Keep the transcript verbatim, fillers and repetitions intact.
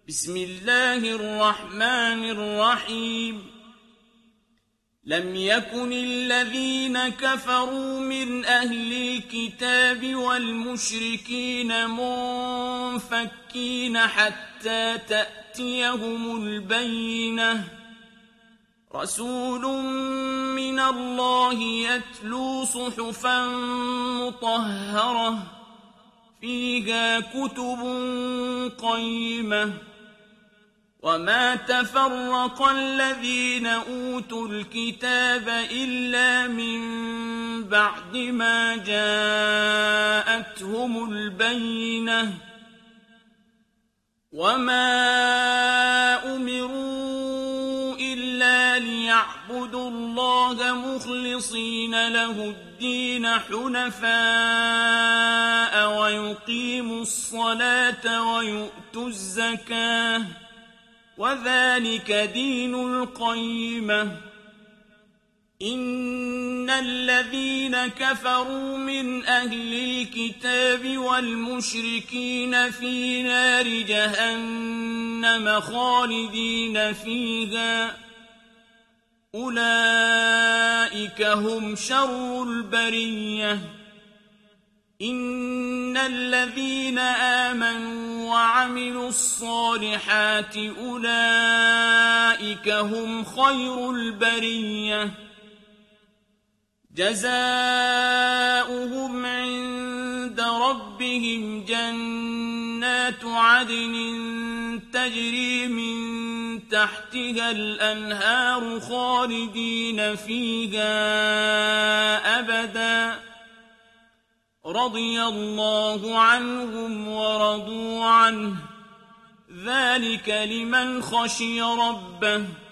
بسم الله الرحمن الرحيم لم يكن الذين كفروا من أهل الكتاب والمشركين منفكين حتى تأتيهم البينة رسول من الله يتلو صحفا مطهرة فيها كتب قيمة وما تفرق الذين أوتوا الكتاب إلا من بعد ما جاءتهم البينة وما أمروا إلا ليعبدوا الله مخلصين له الدين حنفاء ويقيموا الصلاة ويؤتوا الزكاة وذلك دين القيمة إن الذين كفروا من أهل الكتاب والمشركين في نار جهنم خالدين فيها أولئك هم شر البرية إن الذين آمنوا وعملوا الصالحات أولئك هم خير البرية جزاؤهم عند ربهم جنات عدن تجري من تحتها الأنهار خالدين فيها أبداً رضي الله عنهم ورضوا عنه ذلك لمن خشي ربه